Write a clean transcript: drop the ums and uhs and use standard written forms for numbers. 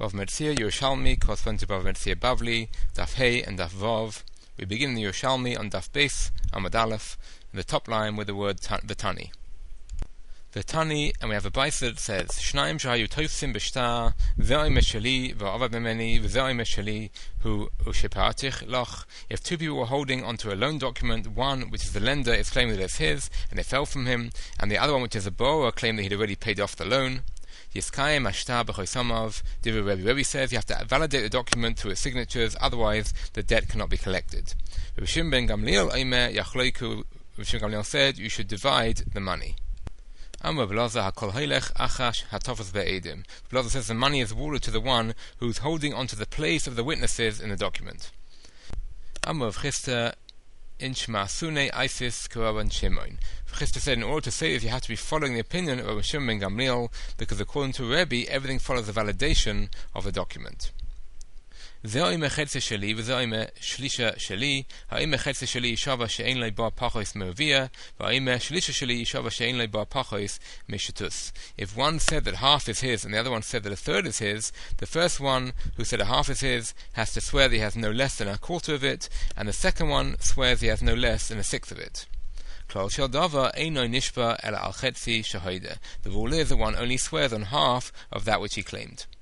Bava Metzia Yerushalmi corresponds to Bava Metzia Bavli, Daf Hey and Daf Vav. We begin the Yerushalmi on Daf Beis, Amud Aleph, in the top line with the word the Tani. The Tani, and we have a Baisa that says, Shnaim shahayu tosim b'shtar, ve'oi meshali, ve'avad memeni, ve'oi meshali, hu ushepartich loch. If two people were holding onto a loan document, one, which is the lender, is claiming that it's his, and it fell from him, and the other one, which is the borrower, claimed that he'd already paid off the loan. Yiskayim ashtar b'choisamav, Divrei Rebbe says you have to validate the document through its signatures, otherwise the debt cannot be collected. Rabbi Shimon ben Gamliel Omer Yachloiku, Rabbi Shimon Gamliel said you should divide the money. Amar Blaza hakol hailech achash hatofas be'edim. Blaza says the money is awarded to the one who is holding onto the place of the witnesses in the document. Amar Chisda Inshma Sune Isis Kuraban Shimon. Chisda said in order to say this you have to be following the opinion of Rabbi Shimon ben Gamliel, because according to Rebbe everything follows the validation of the document. Ze'oime chetze sheli v'ze'oime shlisha sheli. Ha'ime chetze sheli yishava she'ein lei bar pachos me'ovia, v'ha'ime shlisha sheli yishava she'ein lei bar pachos me'shetus. If one said that half is his and the other one said that a third is his, the first one who said a half is his has to swear that he has no less than a quarter of it, and the second one swears he has no less than a sixth of it. Klal shel davar eino nishba ela al chetzi shahoide. The rule is that one only swears on half of that which he claimed.